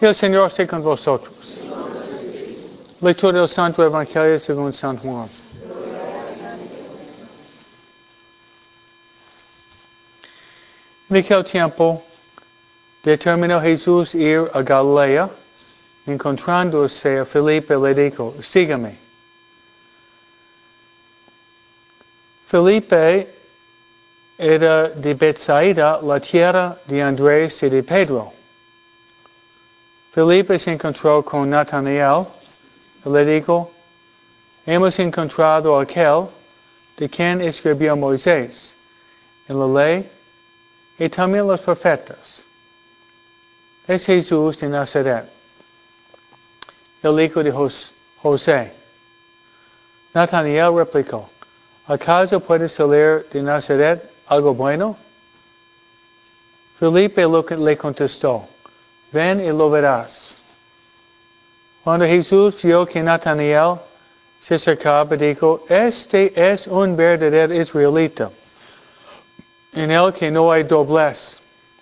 El Señor esté con vosotros. Lectura del Santo Evangelio según San Juan. En aquel tiempo, determinó Jesús ir a Galilea. Encontrándose a Felipe le dijo, sígame. Felipe era de Bethsaida, la tierra de Andrés y de Pedro. Felipe se encontró con Natanael y le dijo, hemos encontrado a aquel de quien escribió Moisés en la ley y también los profetas. Es Jesús de Nazaret, el hijo de José. Natanael replicó, ¿acaso puede salir de Nazaret algo bueno? Felipe le contestó, ven y lo verás. Cuando Jesús vio que Natanael se acercaba, dijo, este es un verdadero israelita, en el que no hay doblez.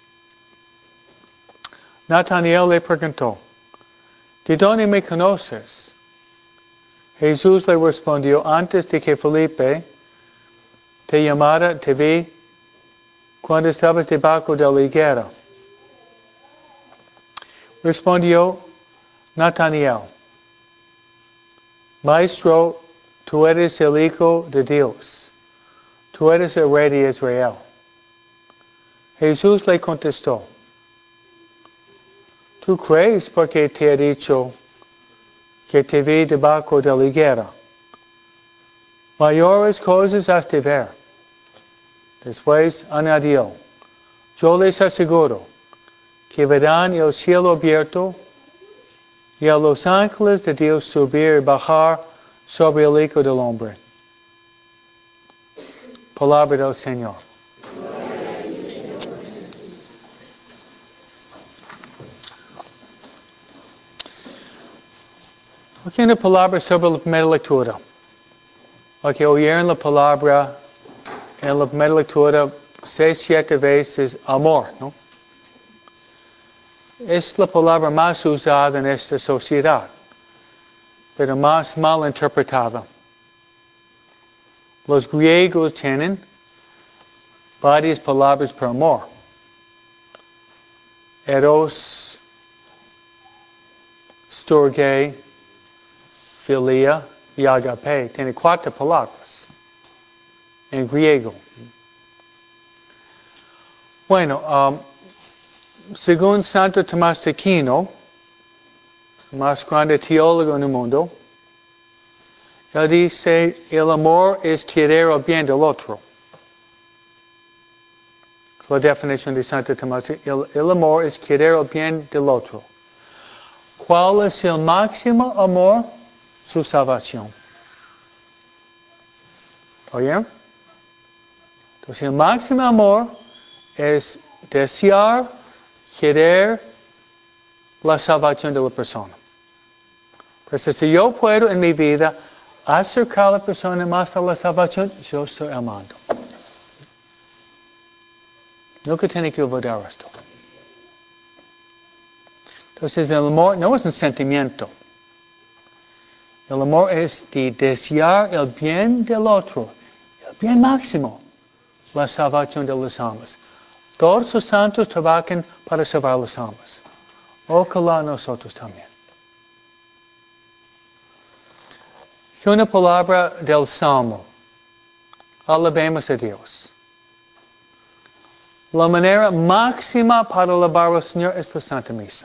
Natanael le preguntó, ¿de dónde me conoces? Jesús le respondió, antes de que Felipe te llamara, te vi cuando estabas debajo de la higuera. Respondió Natanael, Maestro, tú eres el Hijo de Dios, tú eres el Rey de Israel. Jesús le contestó, ¿tú crees porque te he dicho que te vi debajo de la higuera? Mayores cosas has de ver. Después añadió, yo les aseguro que verán el cielo abierto y a los ángeles de Dios subir y bajar sobre el Hijo del Hombre. Palabra del Señor. Aquí una palabra sobre la primera lectura. Aquí oyeron la palabra en la primera lectura 6-7 veces amor, ¿no? Es la palabra más usada en esta sociedad, pero más mal interpretada. Los griegos tienen varias palabras para amor. Eros, storge, filia y agape. Tiene 4 palabras en griego. Bueno, según Santo Tomás de Aquino, el más grande teólogo en el mundo, él dice, el amor es querer el bien del otro. Es la definición de Santo Tomás. El amor es querer el bien del otro. ¿Cuál es el máximo amor? Su salvación. ¿Oyeron? Entonces el máximo amor es desear, querer la salvación de la persona. Entonces si yo puedo en mi vida acercar a la persona más a la salvación, yo estoy amando. Nunca tiene que olvidar esto. Entonces el amor no es un sentimiento. El amor es de desear el bien del otro, el bien máximo, la salvación de las almas. Todos los santos trabajan para salvar las almas. Ojalá nosotros también. Y una palabra del Salmo. Alabemos a Dios. La manera máxima para alabar al Señor es la Santa Misa.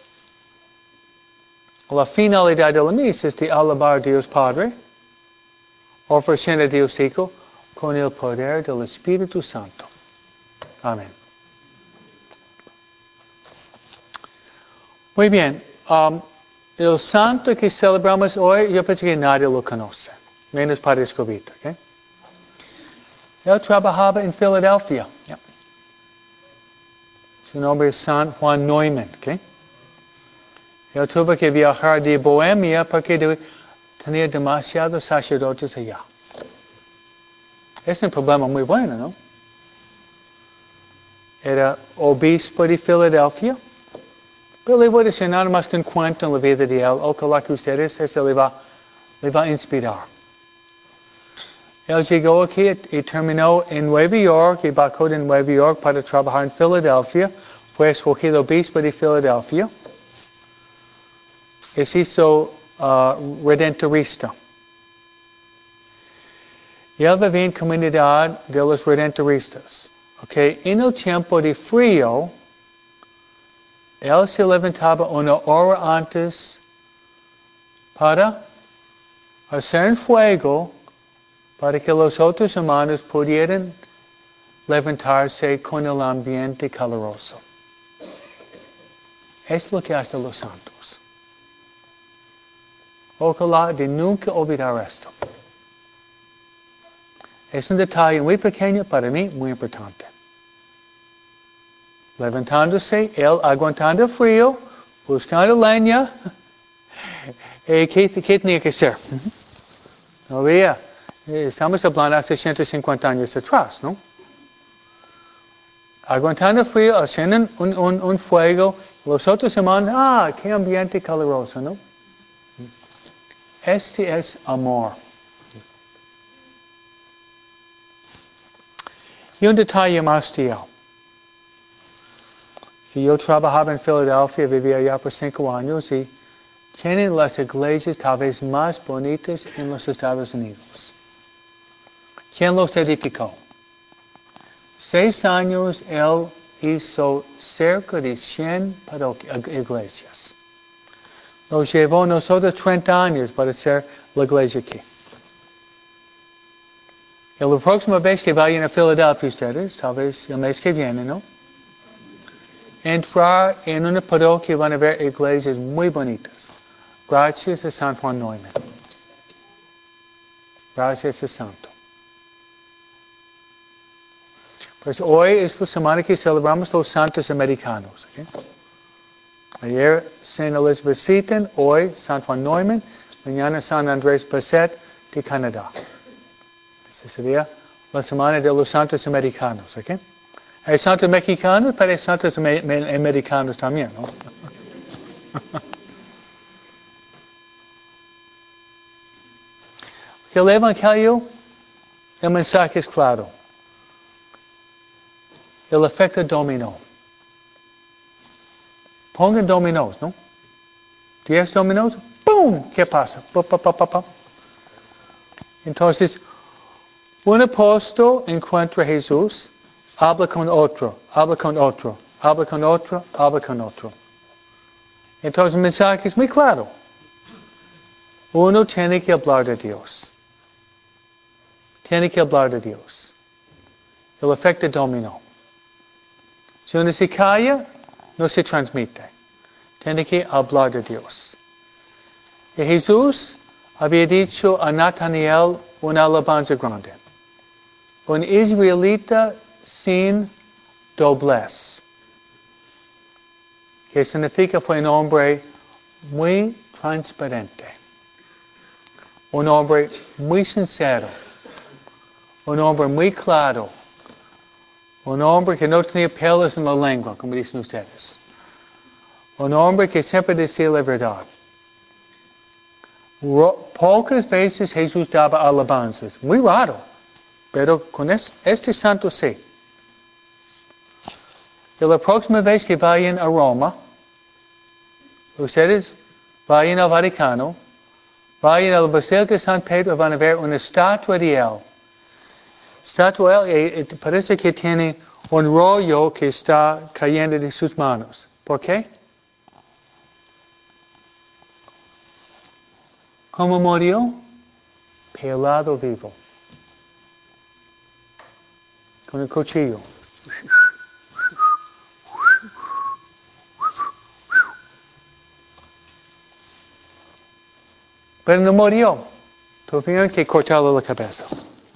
La finalidad de la misa es de alabar a Dios Padre, ofreciendo a Dios Hijo, con el poder del Espíritu Santo. Amén. Muy bien. El santo que celebramos hoy, yo pienso que nadie lo conoce, menos Padre Escobita. ¿Okay? Él trabajaba en Filadelfia. Yeah. Su nombre es San Juan Neumann. ¿Okay? Él tuvo que viajar de Bohemia porque tenía demasiados sacerdotes allá. Es un problema muy bueno, ¿no? Era obispo de Filadelfia Pero le voy a decir nada más que un cuento en la vida de él, ojalá que ustedes eso le va a inspirar. Él llegó aquí y terminó en Nueva York y bajó de Nueva York para trabajar en Filadelfia. Fue escogido obispo de Filadelfia. Y se hizo redentorista. Y él vivía en comunidad de los redentoristas. Okay. En el tiempo de frío, él se levantaba una hora antes para hacer un fuego para que los otros hermanos pudieran levantarse con el ambiente caluroso. Es lo que hacen los santos. Ojalá de nunca olvidar esto. Es un detalle muy pequeño, para mí muy importante. Levantándose, él aguantando frío, buscando leña. ¿Qué tenía que hacer? No había. Estamos hablando hace 150 años atrás, ¿no? Aguantando frío, haciendo un fuego. Los otros hermanos, qué ambiente caluroso, ¿no? Este es amor. Y un detalle más, tío. Que yo trabajaba en Filadelfia, vivía allá por 5 años y tienen las iglesias tal vez más bonitas en los Estados Unidos. ¿Quién los edificó? 6 años él hizo cerca de 100 iglesias. Nos llevó nosotros 30 años para hacer la iglesia aquí. Y la próxima vez que vayan a Filadelfia ustedes, tal vez el mes que viene, ¿no? Entrar en una parroquia van a ver iglesias muy bonitas. Gracias a San Juan Neumann. Gracias a Santo. Pues hoy es la semana que celebramos los santos americanos. ¿Okay? Ayer Saint Elizabeth Seton, hoy San Juan Neumann, mañana San Andrés Basset de Canadá. Esa sería la semana de los santos americanos. ¿Okay? Hay santos mexicanos, pero hay santos americanos también, ¿no? El Evangelio, el mensaje es claro. El efecto dominó. Pongan dominós, ¿no? 10 dominós, ¡pum! ¿Qué pasa? Entonces, un apóstol encuentra a Jesús, habla con otro, habla con otro, habla con otro, habla con otro. Entonces el mensaje es muy claro. Uno tiene que hablar de Dios. Tiene que hablar de Dios. El efecto dominó. Si uno se calla, no se transmite. Tiene que hablar de Dios. Y Jesús había dicho a Natanael una alabanza grande. Un israelita sin doblez. Que significa fue un hombre muy transparente. Un hombre muy sincero. Un hombre muy claro. Un hombre que no tenía pelos en la lengua, como dicen ustedes. Un hombre que siempre decía la verdad. Pocas veces Jesús daba alabanzas. Muy raro. Pero con este santo sí. Y la próxima vez que vayan a Roma, ustedes vayan al Vaticano, vayan a la Basílica de San Pedro, van a ver una estatua de él. Estatua de él, parece que tiene un rollo que está cayendo de sus manos. ¿Por qué? ¿Cómo murió? Pelado vivo. Con el cuchillo. Pero no murió. Tuvieron que cortarle la cabeza.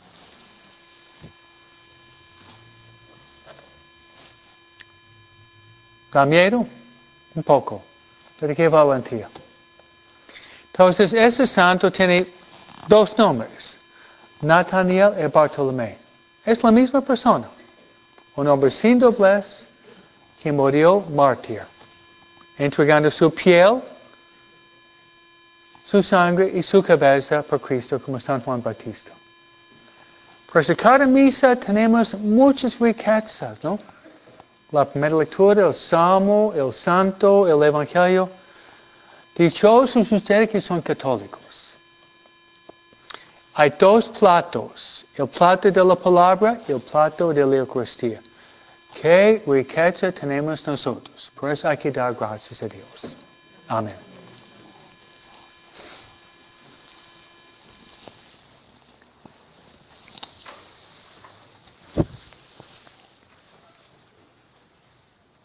¿Da miedo? Un poco. Pero qué valentía. Entonces, ese santo tiene 2 nombres. Natanael y Bartolomé. Es la misma persona. Un hombre sin doblez que murió mártir. entregando su piel, su sangre y su cabeza por Cristo, como San Juan Bautista. Por eso cada misa tenemos muchas riquezas, ¿no? La primera lectura, el Salmo, el Santo, el Evangelio. Dichosos ustedes que son católicos. Hay dos platos, el plato de la palabra y el plato de la Eucaristía. Qué riqueza tenemos nosotros. Por eso hay que dar gracias a Dios. Amén.